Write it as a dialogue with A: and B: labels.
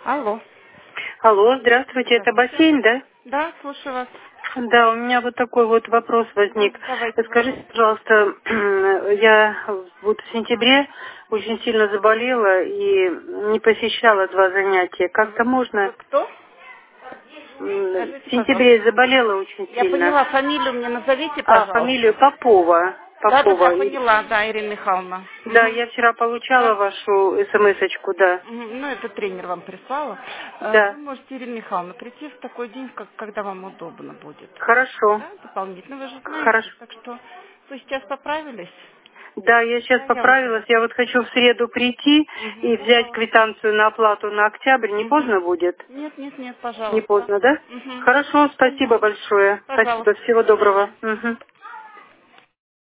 A: Алло.
B: Алло, здравствуйте, это
A: Здравствуйте.
B: бассейн, да?
A: Да, слушаю вас.
B: Да, у меня вот такой вот вопрос возник.
A: Давайте вопрос.
B: Скажите, пожалуйста, я вот в сентябре очень сильно заболела и не посещала 2 занятия. Как-то
A: Вы
B: можно...
A: кто?
B: В
A: Скажите,
B: сентябре
A: пожалуйста.
B: я заболела очень
A: Я
B: сильно.
A: поняла, фамилию мне назовите,
B: А, фамилию
A: пожалуйста.
B: Попова.
A: Да,
B: Попова.
A: поняла, да, Ирина Михайловна.
B: Да,
A: Мгм.
B: я вчера получала
A: Так.
B: вашу смс-очку, да.
A: Ну, это тренер вам прислала. Вы
B: Да,
A: можете, Ирина Михайловна, прийти в такой день, когда вам удобно будет.
B: хорошо.
A: Да, дополнительно, вы же
B: Хорошо.
A: знаете. Так что вы сейчас поправились?
B: Да, я сейчас
A: Да, я вам
B: поправилась.
A: тогда.
B: Я вот хочу в среду прийти и взять
A: Пожалуйста.
B: квитанцию на оплату на октябрь. Не поздно будет?
A: Нет, нет, нет,
B: Не
A: пожалуйста.
B: поздно, да? Хорошо, спасибо
A: Понятно.
B: большое. Спасибо,
A: Пожалуйста, до
B: всего доброго.
A: свидания.
B: Мгм.